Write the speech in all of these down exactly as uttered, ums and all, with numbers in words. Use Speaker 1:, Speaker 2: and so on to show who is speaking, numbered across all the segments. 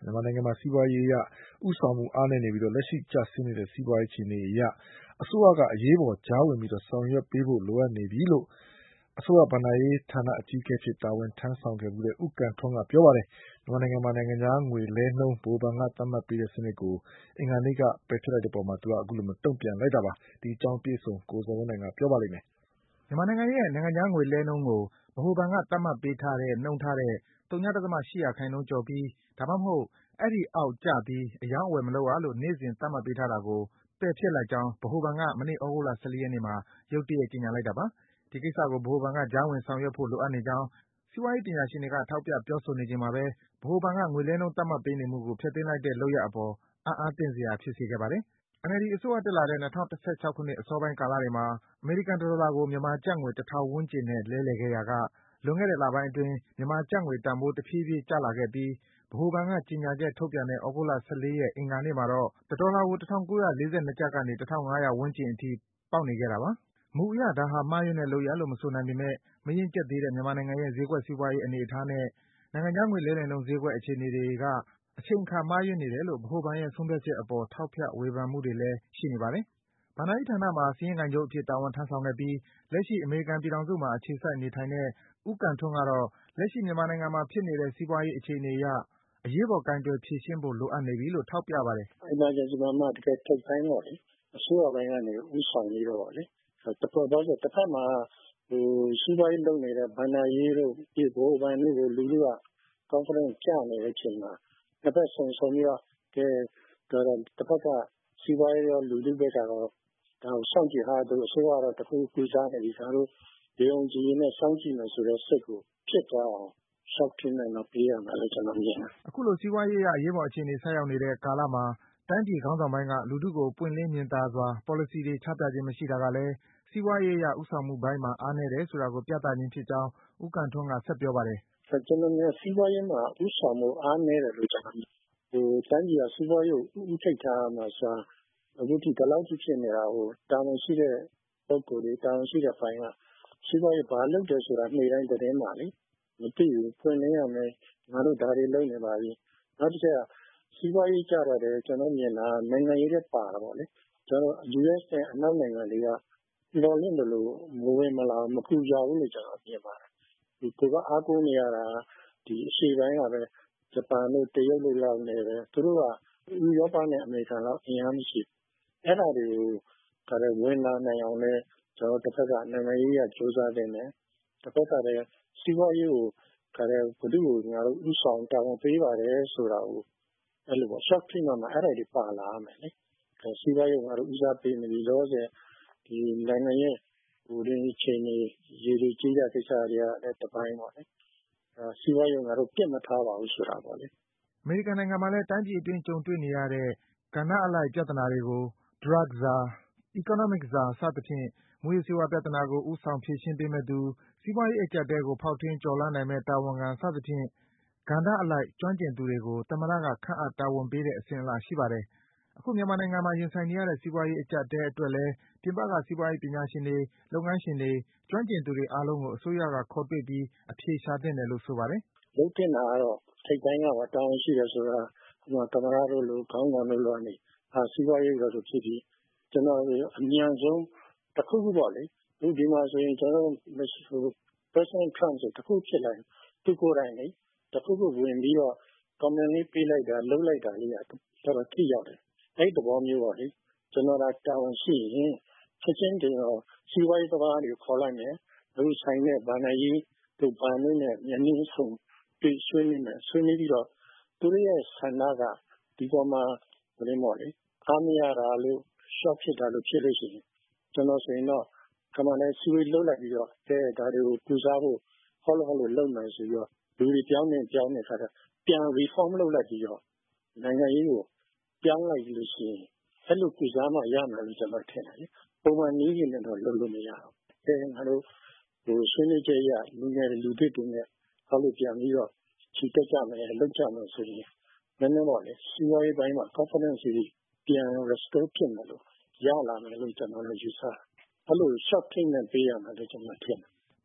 Speaker 1: မြန်မာနိုင်ငံမှာစီးပွားရေးအရဦးဆောင်မှုအားနည်းနေပြီးလက်ရှိကျဆင်းနေတဲ့စီးပွားရေးအခြေအနေအရအစိုးရကအရေးပေါ်ကြားဝင်ပြီးဆောင်ရွက်ပေးဖို့လိုအပ်နေပြီလို့အစိုးရဘဏ္ဍာရေးဌာနအကြီးအကဲဖြစ်တာဝန်ထမ်းဆောင်ခဲ့မှုတဲ့ဦးကန်ထွန်းကပြောပါတယ်။မြန်မာနိုင်ငံမှာနိုင်ငံခြားငွေလဲနှုန်းဗဟိုဘဏ်ကသတ်မှတ်ပေးတဲ့စနစ်ကိုအင်္ဂါနေ့ကပယ်ဖျက်လိုက်တဲ့အပေါ်မှာသူကအခုလိုတုံ့ပြန်လိုက်တာပါ။ဒီအကြောင်းပြည့်စုံကိုဇော်ဝင်းနိုင်ကပြောပါလိမ့်မယ်
Speaker 2: ။မြန်မာနိုင်ငံရဲ့နိုင်ငံခြားငွေလဲနှုန်းကိုဗဟိုဘဏ်ကသတ်မှတ်ပေးထားတဲ့နှုန်းထားတဲ့ ဝ.၈ ရာခိုင်နှုန်းကျော်ပြီးဒါမှမဟုတ်အဲဒီအောက်ကျပြီးအရောင်းအဝယ်မလုပ်ရလို့နေ့စဉ်သတ်မှတ်ပေးထားတာကိုပယ်ဖျက်လိုက်ကြောင်းဗဟိုဘဏ်ကမနေ့သြဂုတ်လ ၁၄ ရက်နေ့မှာရုတ်တရက်ကြေညာလိုက်တာပါ။ဒီကိစ္စကိုဗဟိုဘဏ်ကကြားဝင်ဆောင်ရွက်ဖို့လိုအပ်နေကြောင်းစီးပွားရေးပညာရှင်တွေကထောက်ပြပြောဆိုနေချိန်မှာပဲဗဟိုဘဏ်ကငွေလဲနှုန်းသတ်မှတ်ပေးနေမှုကိုဖျက်သိမ်းလိုက်တဲ့လုပ်ရပ်အပေါ်အံ့အားသင့်စရာဖြစ်စေခဲ့ပါတယ်။ အန်အယ်လ်ဒီအစိုးရတက်လာတဲ့၂၀၁၆ခုနှစ်အစောပိုင်းကာလတွေမှာအမေရိကန်တဒေါ်လာကိုမြန်မာကျပ်ငွေတထောင်ဝန်းကျင်နဲ့လဲလှယ်ခဲ့ရာကလွန်ခဲ့တဲ့လပိုင်းအတွင်းမြန်မာကျပ်ငွေတန်ဖိုးတဖြည်းဖြည်းကျလာခဲ့ပြီးဗဟိုဘဏ်ကကြေညာချက်ထုတ်ပြန်တဲ့သြဂုတ်လ ၁၄ ရက်အင်္ဂါနေ့မှာတော့တဒေါ်လာကို ၁၉၄၂ ကျပ်ကနေ ၁၅၀၀ ဝန်းကျင်အထိပေါက်နေခဲ့တာပါ။မူအရဒါဟာမှားယွင်းတဲ့လုပ်ရပ်လို့မဆိုနိုင်ပေမဲ့မရင့်ကျက်သေးတဲ့မြန်မာနိုင်ငံရဲ့ဈေးကွက်စီးပွားရေးအနေအထားနဲ့နိုင်ငံခြားငွေလဲလှယ်နှုန်းဈေးကွက်အခြေအနေတွေကအချိန်အခါမှားယွင်းနေတယ်လို့ဗဟိုဘဏ်ရဲ့ဆုံးဖြတ်ချက်အပေါ်ထောက်ပြဝေဖန်မှုတွေလည်းရှိနေပါတယ်။ဘဏ္ဍာရေးဌာနမှာစာရင်းကိုင်ချုပ်အဖြစ်တာဝန်ထမ်းဆောင်ခဲ့ပြီးလက်ရှိအမေရိကန်ပြည်ထောင်စုမှာအခြေစိုက်နေထိုင်တဲ့ဦးကန်ထွန်းကတော့လက်ရှိမြန်မာနိုင်ငံမှာဖြစ်နေတဲ့စီးပွားရေးအခြေအနေအရအရေးပေါ်ကိုင်တွယ်ဖြေရှင်းဖို့လိုအပ်နေပြီလို့ထောက်ပြပါတယ်
Speaker 3: ။ Emergency မှာမှတကယ်ထိပ်ပိုင်းပေါ့လေအစိုးရပိုင်းကနေဦးဆောင်ပြီးတော့လေတပတ်တော့တစ်ဖက်မှာဟိုစီးပွားရေးလုပ်နေတဲ့ဘဏ္ဍာရေးတို့ဒီဘိုးဘဏ်တို့ကိုလူလူက confidence ကျနေတဲ့အချိန်မှာတစ်ဖက်ဆုံဆုံပြီးတော့ကဲတစ်ဖက်ကစီးပွားရေးရောလူလူဘက်ကတော့ဒါကိုစောင့်ကြည့်ဟာသူအစိုးရတော့တခုကူစားနေပြီဒါတို့ဒီအောင်ကြီးနဲ့စောင့်ကြည့်မယ်ဆိုတဲ့စိတ်ကိုဖြစ်သွားအောင် shock treatment တော့ပေးရမှာလို့ကျွန်တော်မြင်တယ်
Speaker 2: ။အခုလိုစီးပွားရေးအရအရေးပေါ်အခြေအနေဆိုက်ရောက်နေတဲ့ကာလမှာတိုင်းပြည်ခေါင်းဆောင်ပိုင်းကလူထုကိုပွင့်လင်းမြင်သာစွာ policy တွေချပြခြင်းမရှိတာကလည်းစီးပွားရေးအရဦးဆောင်မှုပိုင်းမှာအားနည်းတယ်ဆိုတာကိုပြသခြင်းဖြစ်ကြောင်းဦးကန်ထွန်းကဆက်ပြောပါတယ်
Speaker 3: ။ကျွန်တော်မြင်စီးပွားရေးမှာဦးဆောင်မှုအားနည်းတယ်လို့ကျွန်တော်မြင်ဟိုတိုင်းပြည်ကစီးပွားရေးကိုဦးထိပ်ထားမှာဆိုအခုဒီတလောက်ကြီးဖြစ်နေတာဟိုတာဝန်ရှိတဲ့ပုဂ္ဂိုလ်တွေတာဝန်ရှိတဲ့ပိုင်းကစီးပွားရေးဘာလုပ်တယ်ဆိုတာနေ့တိုင်းသတင်းမှာလေမသိဘူးဖွင့်လင်းရမယ်ငါတို့ဒါတွေလုပ်နေပါပြီနောက်တစ်ချက်ကစီးပွားရေးကြတော့တယ်ကျွန်တော်မြင်တာနိုင်ငံရေးတွေပါတာပေါ့လေကျွန်တော် ယူ အက်စ် နဲ့အနောက်နိုင်ငံတွေကလော်လင့်တယ်လို့မဝင်မလာမပူကြဘူးလို့ကျွန်တော်မြင်ပါတယ်ဒီကအားကိုးနေရတာဒီအရှေ့ပိုင်းကပဲဂျပန်တို့တရုတ်တို့လောက်နေတယ်သူတို့ကဥရောပနဲ့အမေရိကန်လောက်အင်အားမရှိအဲ့ဒါတွေကိုဒါလည်းဝင်လာနိုင်အောင်လဲကျွန်တော်တစ်ဖက်ကနိုင်ငံရေးရစူးစမ်းနေတယ်တစ်ဖက်ကလည်းစီးပွားရေးကိုဒါလည်းဘုသူ့ကိုငါတို့ဥဆောင်တာဝန်ပေးပါတယ်ဆိုတာကိုအဲ့လိုပေါ့ shock treatment မှာအဲ့ဒါတွေပါလာရမယ်လေစီးပွားရေးငါတို့ဦးစားပေးနေပြီလို့ဆိုဒီနိုင်ငံရဲ့ဟိုဒီချိန်ကြီးရေဒီကြီးတဲ့ကိစ္စတွေကလည်းတစ်ပိုင်းပေါ့လေစီးပွားရေးငါတို့ပြတ်မထားပါဘူးဆိုတာပေါ့လေ
Speaker 2: အမေရိကန်နိုင်ငံမှာလည်းတိုင်းပြည်အတွင်းကြုံတွေ့နေရတဲ့ကဏ္ဍအလိုက်ပြဿနာတွေကို drug czar, economic czar စသဖြင့်မူးယစ်ဆေးဝါးပြဿနာကိုဦးဆောင်ဖြေရှင်းပေးမယ့်သူစီးပွားရေးအကျပ်အတည်းကိုဖောက်ထွင်းကျော်လွှားနိုင်မယ့်တာဝန်ခံစသဖြင့်ကဏ္ဍအလိုက်ကျွမ်းကျင်သူတွေကိုသမ္မတကခန့်အပ်တာဝန်ပေးတဲ့အစဉ်အလာရှိပါတယ်။အခုမြန်မာနိုင်ငံမှာရင်ဆိုင်နေရတဲ့စီးပွားရေးအကျပ်အတည်းအတွက်လည်းပြင်ပကစီးပွားရေးပညာရှင်တွေလုပ်ငန်းရှင်တွေကျွမ်းကျင်သူတွေအားလုံးကိုအစိုးရကခေါ်တွေ့ပြီးအဖြေရှာသင့်တယ်လို့ဆိုပါတယ်
Speaker 3: ။လုပ်တင်တာကတော့ထိပ်ပိုင်းကပါတာဝန်ရှိတယ်ဆိုတာဟိုသမ္မတတို့လိုခေါင်းဆောင်တို့လိုကနေအာစီးပွားရေးကတော့ဖြစ်ပြီးကျွန်တော်အမြန်ဆုံးတစ်ခုခုပေါ့လေဒီဒီမှာဆိုရင်ကျွန်တော်ဟို President Trump ဆိုတစ်ခုဖြစ်လိုက်သူကိုယ်တိုင်လေတစ်ခုခုဝင်ပြီးတော့ comment လေးပေးလိုက်တာလုပ်လိုက်တာလေးကတော်တော်ထိရောက်တယ်အဲ့ဒီသဘောမျိုးပေါ့လေကျွန်တော်ကတာဝန်ရှိရင်ချက်ချင်းတင်တော့စီးပွားရေးသမားတွေကိုခေါ်လိုက်မယ်အခုဆိုင်တဲ့ဗန္ဒာရေးတို့ဗန်တို့နဲ့ညနေဆုံးတွေ့ဆွေးနွေးမယ်ဆွေးနွေးပြီးတော့သူတို့ရဲ့ဆန္ဒကဒီပေါ်မှာဘယ်လိုပေါ့လေအားမရတာလို့ short ဖြစ်တာလို့ဖြစ်လို့ရှိရင်ကျွန်တော်ဆိုရင်တော့ကမ္ဘာနဲ့စီးပွားရေးလုပ်လိုက်ပြီးတော့အဲဒါတွေကိုပူစားဖို့ဟောလို့ဟောလို့လုပ်မယ်ဆိုပြီးတော့လူတွေပြောင်းနေပြောင်းနေခါတော့ပြန် reform လုပ်လိုက်ပြီးတော့နိုင်ငံရေးကိုပြောင်းလိုက်လို့ရှိရင်အဲ့လိုပူစားမှရမယ်လို့ကျွန်တော်ထင်တယ်လေပုံမှန်နည်းကြီးနဲ့တော့လုပ်လို့မရဘူးအဲငါတို့ဟိုဆွေးနွေးကြရလူငယ်လူသစ်တွေနဲ့ဟောလို့ပြန်ပြီးတော့ချီတက်ကြမယ်လုပ်ကြမယ်ဆိုရင်နည်းနည်းပေါ့လေစီးပွားရေးပိုင်းမှာ confidence ကြီးပြန် restore ဖြစ်မယ်လို့ရလာမယ်လို့ကျွန်တော်လည်းယူဆတယ်အဲ့လို short treatment ပေးရမယ်လို့ကျွန်တော်ထင်တယ်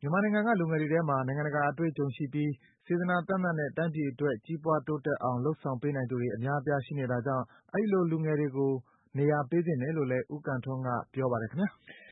Speaker 2: မြန်မာနိုင်ငံက လူငယ်တွေထဲမှာ နိုင်ငံတကာအတွေ့အကြုံရှိပြီး စေတနာသန့်သန့်နဲ့ တိုင်းပြည်အတွက် ကြီးပွားတိုးတက်အောင် လုပ်ဆောင်ပေးနိုင်သူတွေ အများအပြား ရှိနေတာကြောင့် အဲဒီလို လူငယ်တွေကို နေရာပေးသင့်တယ်လို့လည်း ဦးကံထွန်းက ပြောပါတယ်ခင်ဗျာ။